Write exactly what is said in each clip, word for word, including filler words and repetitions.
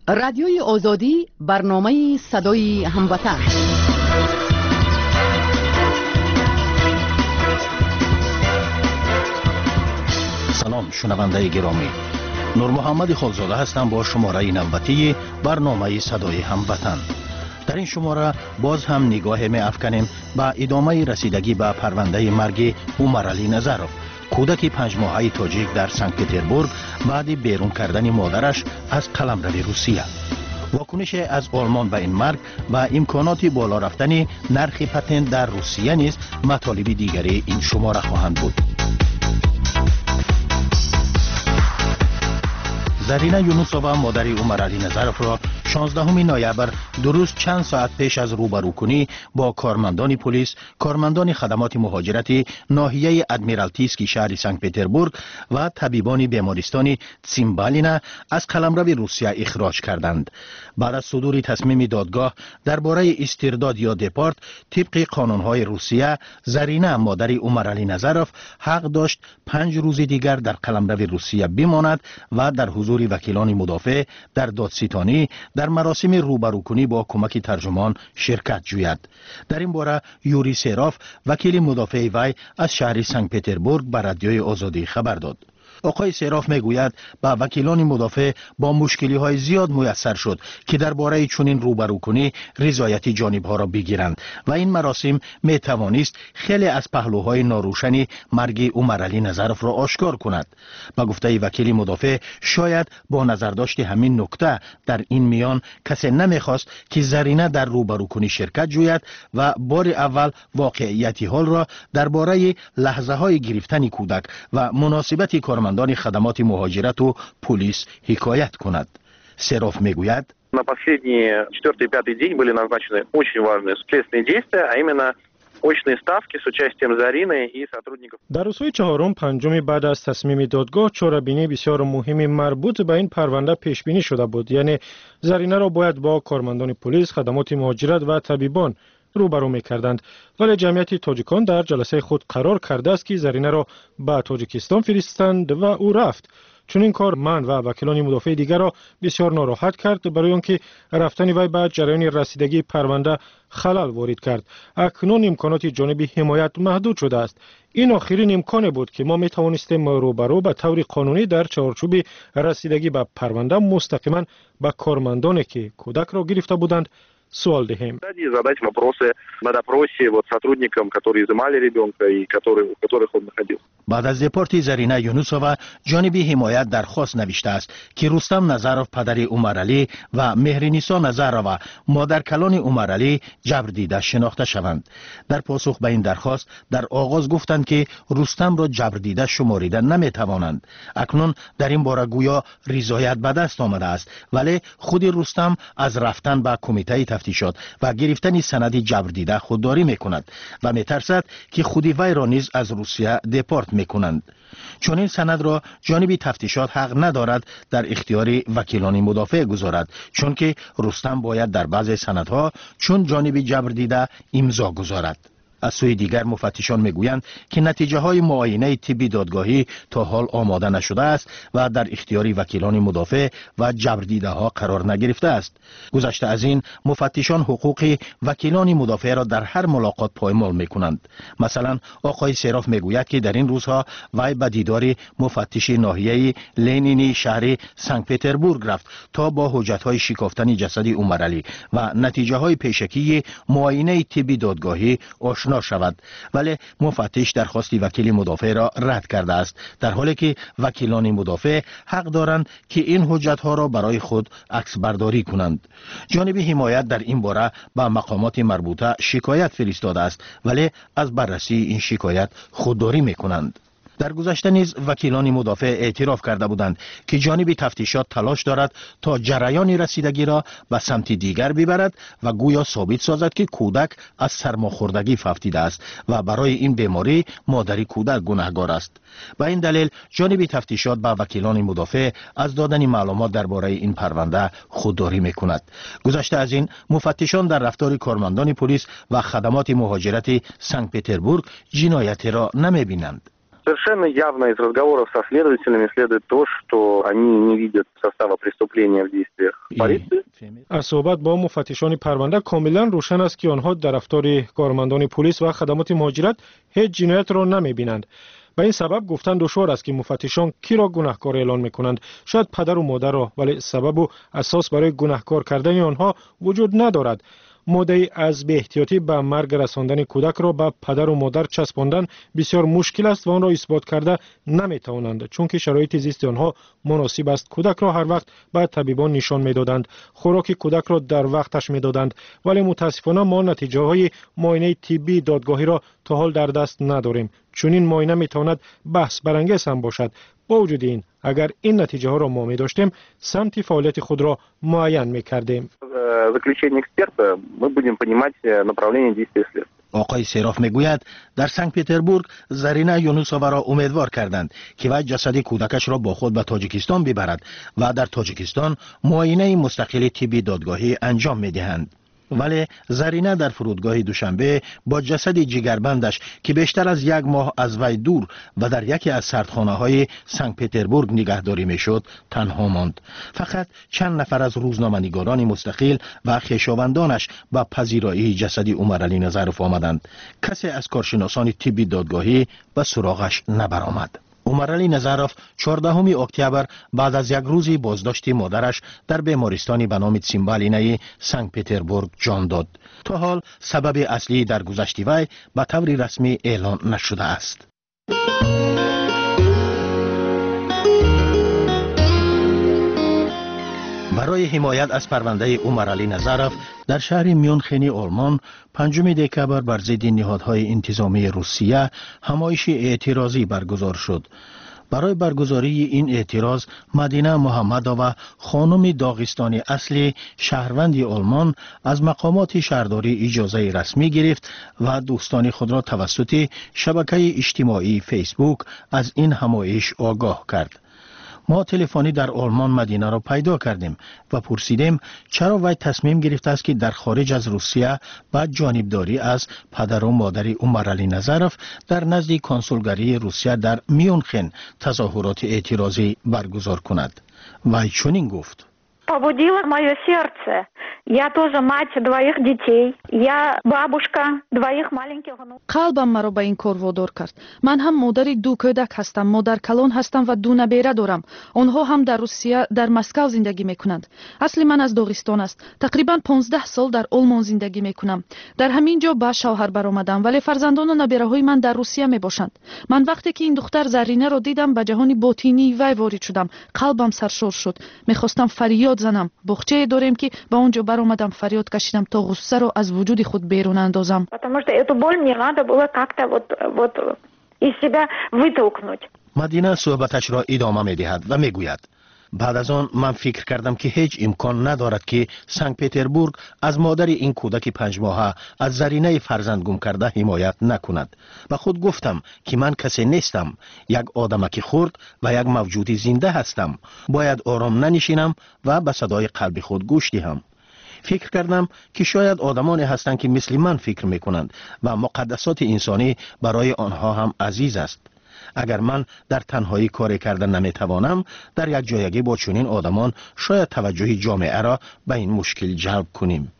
رادیوی آزادی برنامه صدای هموطن. سلام شنونده گرامی، نور محمد خالزاده هستم با شماره نوبتی برنامه صدای هموطن. در این شماره باز هم نگاه می افکنیم به ادامه رسیدگی به پرونده مرگ عمرعلی نظرов، کودک پنج ماهه تاجیک در سنت پتربورگ بعد بیرون کردن مادرش از قلمرو روسیه. واکنش از آلمان به این مرگ و امکانات بالا رفتن نرخ پتنت در روسیه نیز مطالب دیگری این شماره خواهند بود. زرینه یونوسووا مادر عمرعلی نظرов را شانزدهم نوامبر درست چند ساعت پیش از روبروکنی با کارمندان پلیس، کارمندان خدمات مهاجرتی ناحیه ادمیرالتیسکی شهر سنت پتربورگ و طبیبان بیمارستان تسیمبالینا از قلمرو روسیه اخراج کردند. بعد از صدور تصمیم دادگاه درباره استرداد یا دپارت طبق قانونهای روسیه، زرینه مادر عمرعلی نظرov حق داشت پنج روز دیگر در قلمرو روسیه بماند و در حضور وکیلان مدافع در دادستانی در مراسم روبروکنی با کمک ترجمان شرکت جوید. در این باره یوری سراف وکیل مدافع وی از شهر سنت پتربورگ به رادیوی آزادی خبر داد. آقای سراف میگوید با وکیلان مدافع با مشکلی های زیاد میسر شد که درباره چنین روبروکنی رضایت جانب ها را بگیرند و این مراسم می توانست خیلی از پهلوهای ناروشن مرگ عمرعلی نظرov را آشکار کند. با گفته وکیل مدافع شاید با نظرداشت همین نکته در این میان کسی نمیخواست که زرینه در روبروکنی شرکت جوید و بار اول واقعیت حال را درباره لحظه های گرفتن کودک و مناسبت کارمندان خدمات مهاجرت و پلیس حکایت کند. سراف میگوید На последний четвертый и пятый день были назначены очень важные следственные действия, а именно очные ставки с участием Зарины и сотрудников. در روزهای چهارم پنجم بعد از تصمیم دادگاه چهاربینی بسیار مهمی مربوط به این پرونده پیش بینی شده بود، یعنی زرینه را باید با کارمندان پلیس، خدمات مهاجرت و طبیبان روبرو می‌کردند، ولی جمعیت تاجیکان در جلسه خود قرار کرده است که زرینه را به تاجیکستان فرستند و او رفت. چون این کار من و وکیلان مدافع دیگر را بسیار ناراحت کرد، برای آنکه رفتن وی به جریان رسیدگی پرونده خلل وارد کرد. اکنون امکانات جانب حمایت محدود شده است. این آخرین امکانی بود که ما می توانستیم روبرو به طور قانونی در چارچوب رسیدگی به پرونده مستقیما به کارمندانی که کودک را گرفته بودند سوال دهیم. Задать вопросы на допросе вот сотрудникам, которые изымали ребенка и которые, у которых он находился. بعد از دپارت زرینه یونوسووا جانب حمایت درخواست نوشته است که رستم نظرov پدر عمرعلی و مهرنیسا نظرova مادر کلان عمرعلی جبر دیده شناخته شوند. در پاسخ به این درخواست در آغاز گفتند که رستم را جبر دیده شماریدن نمی توانند. اکنون در این باره گویا رضایت به دست آمده است، ولی خود رستم از رفتن به کمیته تفتیشات و گرفتن سند جبر دیده خودداری میکند و میترسد که خودی وی را نیز از روسیه دپارت میکنند. چون این سند را جانب تفتیشات حق ندارد در اختیار وکیلان مدافع گذارد، چون که رستم باید در بعض سندها چون جانب جبر دیده امضا گذارد. از سوی دیگر مفتشان میگویند که نتیجه های معاینه طبی دادگاهی تا حال آماده نشده است و در اختیار وکیلان مدافع و جبر دیده ها قرار نگرفته است. گذشته از این مفتشان حقوق وکیلان مدافع را در هر ملاقات پایمال میکنند. مثلا آقای سراف میگوید که در این روزها وی به دیدار مفتش ناحیه لنینی شهر سنت پتربورگ رفت تا با حجت های شکافتن جسد عمرعلی و نتیجه های پیشکی معاینه طبی دادگاهی آشنا شود، ولی مفتش درخواست وکیل مدافع را رد کرده است، در حالی که وکیلان مدافع حق دارند که این حجت ها را برای خود عکس برداری کنند. جانب حمایت در این باره به مقامات مربوطه شکایت فرستاده است، ولی از بررسی این شکایت خودداری میکنند. در گذشته نیز وکیلان مدافع اعتراف کرده بودند که جانب تفتیشات تلاش دارد تا جریان رسیدگی را به سمت دیگر ببرد و گویا ثابت سازد که کودک از سرماخوردگی فوتیده است و برای این بیماری مادر کودک گناهکار است. به این دلیل جانب تفتیشات به وکیلان مدافع از دادن معلومات درباره این پرونده خودداری میکند. گذشته از این مفتشان در رفتار کارمندان پلیس و خدمات مهاجرت سنت پتربورگ جنایتی را نمیبینند. Совершенно явно из разговоров со следователями следует то, что они не видят состава преступления в действиях полиции. از صحبت با مفتشان پرونده کاملا روشن است که آنها در رفتار کارمندان پلیس و خدمات مهاجرت هیچ جنایت را نمی‌بینند. به این سبب گفتن دشوار است که مفتشان کی را گناهکار اعلام می‌کنند. شاید پدر و مادر را، ولی سبب و اساس برای گناهکار کردن آنها وجود ندارد. ماده‌ای از بی احتیاطی به مرگ رساندن کودک را به پدر و مادر چسباندن بسیار مشکل است و آن را اثبات کرده نمی‌توانند، چون که شرایط زیست آنها مناسب است. کودک را هر وقت به طبیبان نشان می‌دادند، خوراک کودک را در وقتش می‌دادند، ولی متاسفانه ما نتیجه‌های معاینه طبی دادگاهی را تا حال در دست نداریم. چون این معاینه می‌تواند بحث برانگیز هم باشد. با وجود این، اگر این نتیجه ها را ما می داشتیم، سمت فعالیت خود را معین می کردیم. Заключение эксперта мы будем понимать направление действия следствия. آقای سیراف میگوید در سنت پتربورگ زرینه یونوسووا را امیدوار کردند که وی جسد کودکش را با خود به تاجیکستان ببرد و در تاجیکستان معاینه مستقل طبی دادگاهی انجام میدهند. ولی زرینه در فرودگاه دوشنبه با جسد جگربندش که بیشتر از یک ماه از وی دور و در یکی از سردخانه‌های سنت پتربورگ نگهداری میشد تنها ماند. فقط چند نفر از روزنامه‌نگاران مستقل و خویشاوندانش به پذیرایی جسد عمرعلی نظرف آمدند. کسی از کارشناسان طبی دادگاهی به سراغش نبرآمد. عمرعلی نظرف چهاردهم اکتبر بعد از یک روزی بازداشت مادرش در بیمارستانی به نام تسیمبالینه سنت پتربورگ جان داد. تا حال سبب اصلی در گذشت وی به طور رسمی اعلان نشده است. برای حمایت از پرونده عمرعلی نظرف در شهر میونخن آلمان پنجم دکبر بر ضد نهادهای انتظامی روسیه همایش اعتراضی برگزار شد. برای برگزاری این اعتراض مدینه محمدووا خانم داغستانی اصلی شهروند آلمان از مقامات شهرداری اجازه رسمی گرفت و دوستان خود را توسط شبکه اجتماعی فیسبوک از این همایش آگاه کرد. ما تلفنی در آلمان مدینه را پیدا کردیم و پرسیدیم چرا وی تصمیم گرفته است که در خارج از روسیه با جانبداری از پدر و مادر عمرعلی نظرف در نزد کنسولگری روسیه در میونخن تظاهرات اعتراضی برگزار کند. وی چنین گفت: Побудило мое сердце. Я тоже мать двоих детей. Я бабушка двоих маленьких внуков. قلبم مرا به این کار وادار کرد. من هم مادر دو کودک هستم، مادر کلان هستم و دو نبیره دارم. آنها هم در روسیه در مسکو زندگی میکنند. اصل من از داغستان است. تقریبا پانزده سال در آلمان زندگی میکنم. در همین جا به شوهر برآمدم، ولی فرزندان و نبیره های من در روسیه میباشند. من وقتی که این دختر زرینه را دیدم به جهان باطنی وی وارد شدم. قلبم سرشار شد. میخواستم فریاد زنم. بخچه داریم که به اونجا برآمدم، فریاد کشیدم تا غصه رو از وجود خود بیرون اندازم. Потому что эту боль мне надо было как-то вот вот из себя вытолкнуть. مدینه صحبتش را ادامه می‌دهد و میگوید: بعد از آن من فکر کردم که هیچ امکان ندارد که سنت پتربورگ از مادر این کودک پنج ماهه از زرینه فرزند گم کرده حمایت نکند. و خود گفتم که من کسی نیستم، یک آدمک خرد و یک موجود زنده هستم. باید آرام ننشینم و به صدای قلب خود گوش دهم. فکر کردم که شاید آدمانی هستند که مثل من فکر میکنند و مقدسات انسانی برای آنها هم عزیز است. اگر من در تنهایی کاری کردن نمیتوانم، در یک جایگی با چنین آدمان شاید توجه جامعه را به این مشکل جلب کنیم.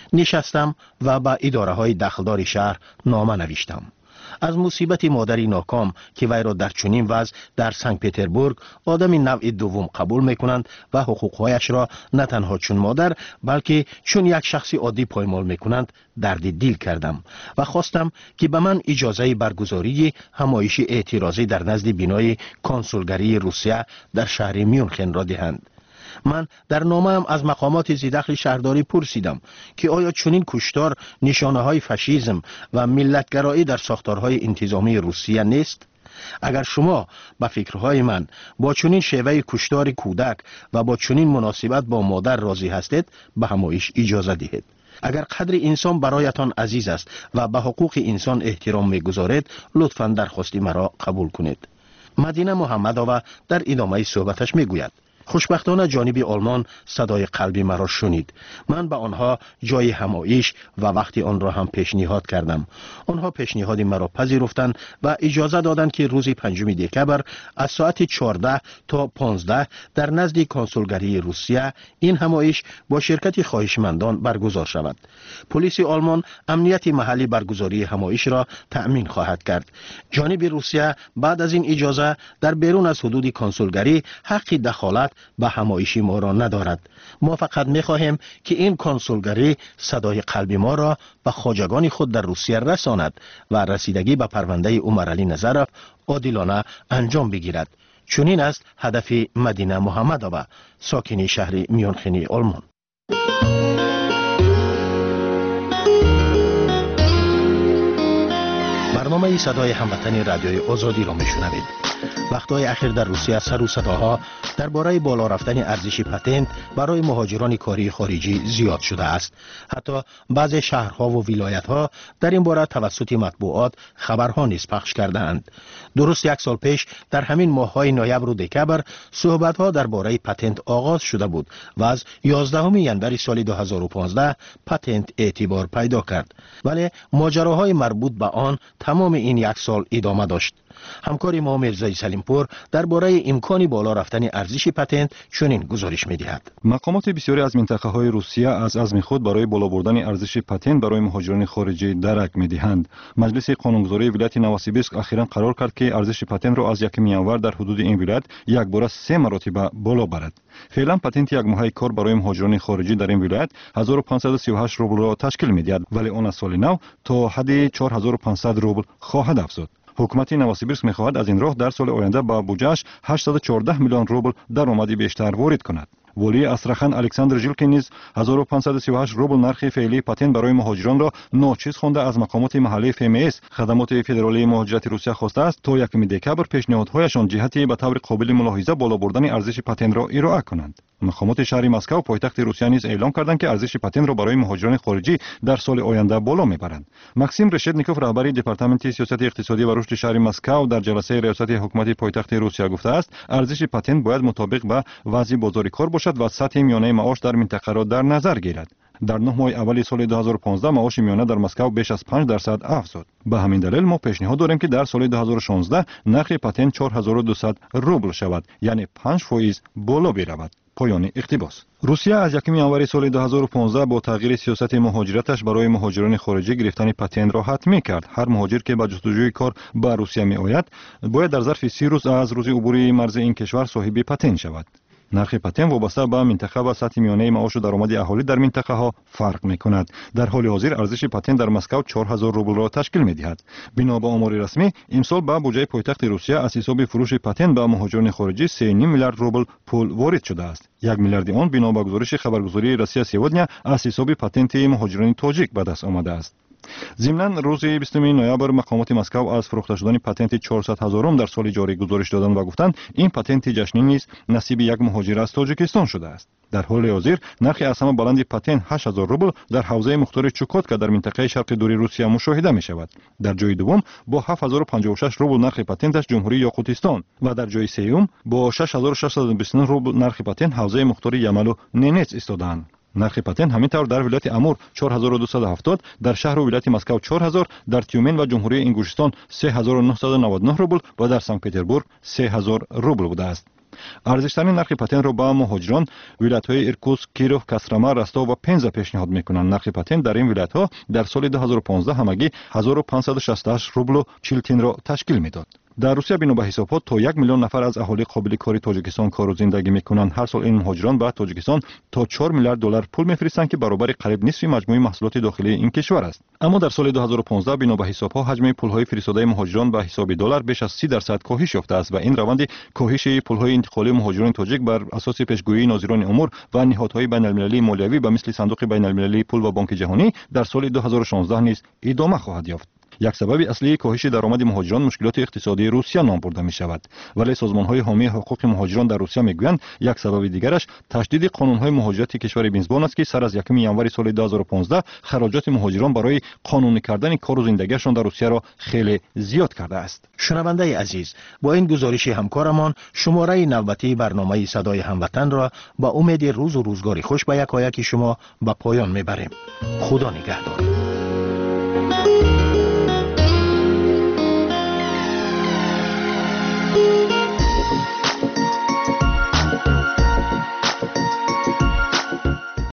نشستم و به اداره های دخلدار شهر نامه نوشتم. از مصیبت مادری ناکام که وی را در چنین وضع در سنت پتربورگ آدمی نوع دوم قبول میکنند و حقوقهایش را نه تنها چون مادر بلکه چون یک شخصی عادی پایمال میکنند درد دل کردم و خواستم که به من اجازه برگزاری همایش اعتراضی در نزد بینای کنسولگری روسیه در شهر میونخن را دهند. من در نامه‌ام از مقامات زیدخل شهرداری پرسیدم که آیا چنین کشتار نشانه های فاشیسم و ملتگرایی در ساختارهای انتظامی روسیه نیست؟ اگر شما با فکرهای من با چنین شیوه کشتار کودک و با چنین مناسبت با مادر راضی هستید، به همایش اجازه دهید. اگر قدر انسان برایتان عزیز است و به حقوق انسان احترام می‌گذارید، لطفاً درخواست مرا قبول کنید. مدینه محمدووا در ادامه صحبتش میگوید: خوشبختانه جانب آلمان صدای قلبی مرا شنید. من به آنها جای همایش و وقتی آن را هم پیشنهاد کردم. آنها پیشنهاد مرا پذیرفتند و اجازه دادند که روز پنجم دکبر از ساعت چهارده تا پانزده در نزد کنسولگری روسیه این همایش با شرکت خواهشمندان برگزار شود. پلیس آلمان امنیت محلی برگزاری همایش را تأمین خواهد کرد. جانب روسیه بعد از این اجازه در بیرون از حدود کنسولگری حق دخالت به همایش ما را ندارد. ما فقط می‌خواهیم که این کنسولگری صدای قلب ما را به خواجگان خود در روسیه رساند و رسیدگی به پرونده عمرعلی نظرов عادلانه انجام بگیرد. چنین است هدف مدینه محمدآبا، ساکن شهر میونخین آلمان. برنامه صدای هموطن رادیوی آزادی را میشنوید. وقتهای اخیر در روسیه سر و صداها درباره بالا رفتن ارزش پتنت برای مهاجران کاری خارجی زیاد شده است. حتی بعضی شهرها و ولایت‌ها در این باره توسط مطبوعات خبرها نیز پخش کرده‌اند. درست یک سال پیش در همین ماه‌های نوامبر و دکبر صحبت‌ها درباره پتنت آغاز شده بود و از یازدهم ژانویه سال دو هزار و پانزده پتنت اعتبار پیدا کرد. ولی ماجراهای مربوط به آن تمام این یک سال ادامه داشت. همکار ما میرزای سلیمپور درباره امکان بالا رفتن ارزش پتنت چنین گزارش می‌دهد. مقامات بسیاری از منطقه‌های روسیه از عزم خود برای بالا بردن ارزش پتنت برای مهاجران خارجی درک می‌دهند. مجلس قانونگذاری ولایت نووسیبیرسک اخیراً قرار کرد که ارزش پتنت را از یکم ژانویه در حدود این ولایت یک بار سه مرتبه بالا برد. فعلا پتنت یک ماهه کار برای مهاجران خارجی در این ولایت هزار و پانصد و سی و هشت روبل را تشکیل می‌دهد، ولی آن از سال نو تا حد چهار هزار و پانصد روبل خواهد افزود. حکومت نووسیبیرسک می‌خواهد از این راه در سال آینده با بودجه‌اش هشتصد و چهارده میلیون روبل درآمد بیشتر وارد کند. ولی استراخان الکساندر ژیلکین نیز هزار و پانصد و سی و هشت روبل نرخ فعلی پتنت برای مهاجران را ناچیز خوانده از مقامات محلی اف ام اس خدمات فدرالی مهاجرت روسیه خواسته است تا یکم دکبر پیشنهادهایشان جهتی به طور قابل ملاحظه بالا بردن ارزش پتنت را ارائه کنند. مقامات شهر مسکو پایتخت روسیه نیز اعلام کردند که ارزش پتنت را برای مهاجران خارجی در سال آینده بالا میبرند. ماکسیم رشدنیکوف رهبر دپارتمنت سیاست اقتصادی و رشد شهر مسکو در جلسه ریاست حکومت پایتخت روسیه گفته است ارزش پتنت باید مطابق با وضع بازار کار باشد و سطح میانه معاش در منطقه را در نظر گیرد. در نه ماه اول سال دو هزار و پانزده معاش میانه در مسکو بیش از پنج درصد افزود. به همین دلیل ما پیشنهاد داریم که در سال دو هزار و شانزده نرخ پتنت چهار هزار و دویست روبل شود، یعنی پنج فیصد بالا برود. پایان اقتباس. روسیه از یکم ژانویه سال دو هزار و پانزده با تغییر سیاست مهاجرتش برای مهاجران خارجی گرفتن پتنت را حتمی کرد. هر مهاجر که به جستجوی کار به روسیه می آید باید در ظرف سی روز از روز عبور مرز این کشور صاحب پتنت شود. نرخ پتنت وابسته به منطقه و سطح میانه معاش و درآمد اهالی در منطقه ها فرق می کند. در حال حاضر ارزش پتنت در مسکو چهار هزار روبل را تشکیل می دهد. بنا به آمار رسمی امسال به بودجه پایتخت روسیه از حساب فروش پتنت به مهاجران خارجی سه و نیم میلیارد روبل پول وارد شده است. یک میلیارد آن بنا به گزارش خبرگزاری روسیه سیودنیا از حساب پتنت مهاجران تاجیک به دست آمده است. ضمناً روز بیستم نوامبر مقامات مسکو از فروخته شدن پتنت چهارصد هزارم در سال جاری گزارش دادند و گفتند این پتنت جشنی نیز نصیب یک مهاجر از تاجیکستان شده است. در حال حاضر نرخ از همه بلند پتنت هشت هزار روبل در حوزه مختار چوکاتکا در منطقه شرق دوری روسیه مشاهده می شود. در جای دوم با هفت هزار و پنجاه و شش روبل نرخ پتنتش جمهوری یاقوتستان و در جای سوم با شش هزار و ششصد و بیست و نه روبل نرخ پتنت حوزه مختار یمل و نینتس ایستادند. نرخ پتنت همینطور در ولایت امور چهار هزار و دویست و هفتاد، در شهر و ولایت مسکو چهار هزار، در تیومن و جمهوری انگوشتان سه هزار و نهصد و نود و نه روبل و در سن پتربورگ سه هزار روبل بوده است. ارزش‌ترین نرخ پتنت را به مهاجران ولایت‌های ایرکوتسک، کیروف، کاسترما، رستاو و پنزا پیشنهاد می‌کنند. نرخ پتنت در این ولایت‌ها در سال دو هزار و پانزده همگی هزار و پانصد و شصت و هشت روبل و چهل تین را تشکیل می‌داد. در روسیه بنا به حسابات تا یک میلیون نفر از اهالی قابل کاری تاجیکستان کار و زندگی می‌کنند. هر سال این مهاجران به تاجیکستان تا چهار میلیارد دلار پول می‌فرستند که برابر قریب نصف مجموع محصولات داخلی این کشور است. اما در سال دو هزار و پانزده بنا به حساب‌ها حجم پول‌های فرستاده مهاجران به حساب دلار بیش از سی درصد کاهش یافته است و این روند کاهش پول‌های انتقالی مهاجران تاجیک بر اساس پیشگویی ناظران امور و نهادهای بین‌المللی مالیوی به مثل صندوق بین‌المللی پول و بانک جهانی در سال دو هزار و شانزده نیز ادامه خواهد یافت. یک سبب اصلی کاهش درآمد مهاجران مشکلات اقتصادی روسیه نام برده می شود، ولی سازمان‌های حامی حقوق مهاجران در روسیه میگویند یک سبب دیگرش تشدید قانون‌های مهاجرت کشور میزبان است که سر از یکم ژانویه سال دو هزار و پانزده خراجات مهاجران برای قانونی کردن کار و زندگیشان در روسیه را خیلی زیاد کرده است. شنونده عزیز، با این گزارش همکارمان شماره نوبتی برنامه صدای هموطن را با امید روز و روزگار خوش به یکایک شما به پایان میبریم. خدا نگهدار.